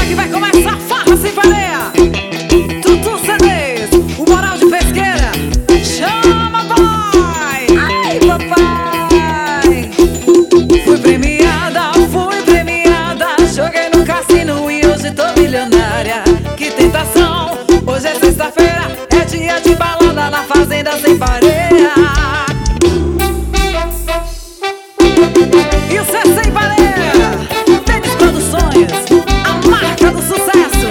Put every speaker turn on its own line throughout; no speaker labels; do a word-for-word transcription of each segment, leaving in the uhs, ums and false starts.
hora que vai começar a farra sem pareia. Tutu C Ds, o moral de pesqueira. Chama, boy! Ai, papai! Fui premiada, fui premiada. Joguei no cassino e hoje tô milionária. Que tentação! Hoje é sexta-feira, é dia de balada na fazenda sem pareia. E o C sem pareia, Denis Produções, a marca do sucesso.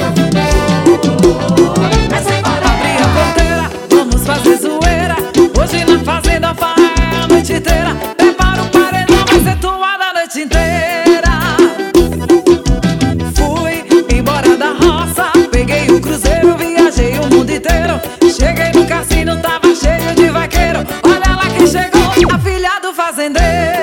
É sem pareia. Abri a porteira, vamos fazer zoeira. Hoje na fazenda farra é a noite inteira. Prepara o paredão, vai ser toada a noite inteira. Fui embora da roça, peguei o cruzeiro, viajei o mundo inteiro. Cheguei no cassino, tava cheio de vaqueiro. Olha lá quem chegou, a filha do fazendeiro.